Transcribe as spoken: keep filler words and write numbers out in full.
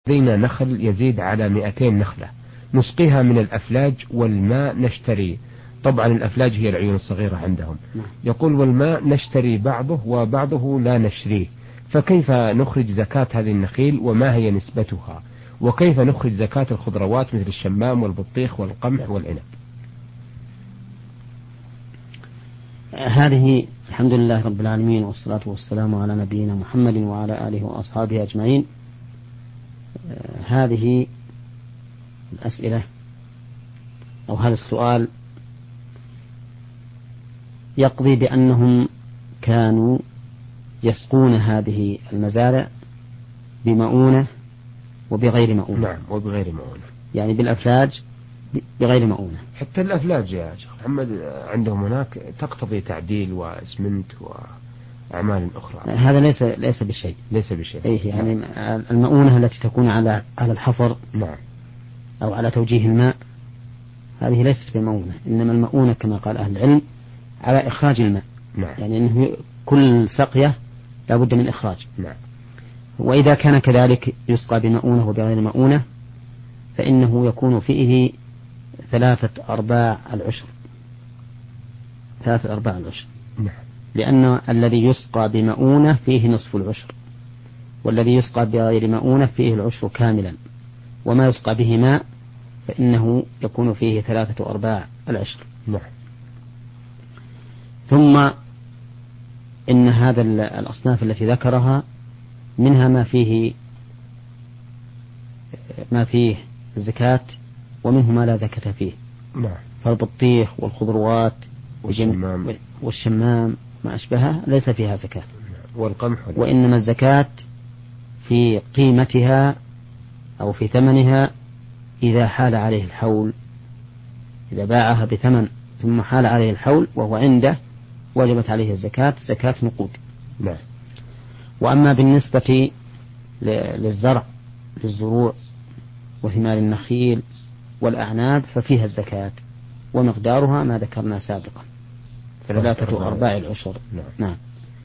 لدينا نخل يزيد على مئتين نخلة نسقيها من الأفلاج والماء نشتري، طبعا الأفلاج هي العيون الصغيرة عندهم. يقول والماء نشتري بعضه وبعضه لا نشريه، فكيف نخرج زكاة هذه النخيل وما هي نسبتها؟ وكيف نخرج زكاة الخضروات مثل الشمام والبطيخ والقمح والعنب؟ هذه الحمد لله رب العالمين، والصلاة والسلام على نبينا محمد وعلى آله وأصحابه أجمعين. هذه الأسئلة أو هذا السؤال يقضي بأنهم كانوا يسقون هذه المزارع بمؤونة وبغير مؤونة. نعم، وبغير مؤونة، يعني بالأفلاج بغير مؤونة. حتى الأفلاج يا شيخ محمد عندهم هناك تقتضي تعديل واسمنت وأعمال أخرى. هذا ليس ليس بشيء. ليس بشيء. إيه يعني نعم. المؤونة التي تكون على على الحفر نعم أو على توجيه الماء هذه ليست بمؤونة، إنما المؤونة كما قال أهل العلم على إخراج الماء. نعم. يعني إنه كل سقية لا بد من إخراج. نعم. وإذا كان كذلك يسقى بمؤونة وبغير مؤونة فإنه يكون فيه ثلاثة أرباع العشر. ثلاثة أرباع العشر. نعم. لأن الذي يسقى بمؤونة فيه نصف العشر، والذي يسقى بغير مؤونة فيه العشر كاملا، وما يسقى به ماء فإنه يكون فيه ثلاثة أرباع العشر. نعم. ثم إن هذا الأصناف التي ذكرها منها ما فيه ما فيه زكاة ومنه ما لا زكاة فيه. نعم. فالبطيخ والخضروات والشمام والشمام ما أشبهها ليس فيها زكاة. والقمح. وإنما الزكاة في قيمتها أو في ثمنها إذا حال عليه الحول، إذا باعها بثمن ثم حال عليه الحول وهو عنده وجبت عليه الزكاة زكاة نقود. نعم. وأما بالنسبة للزرع للزروع وثمار النخيل والأعناب ففيها الزكاة ومقدارها ما ذكرنا سابقا ثلاثة أرباع العشر. نعم. نعم.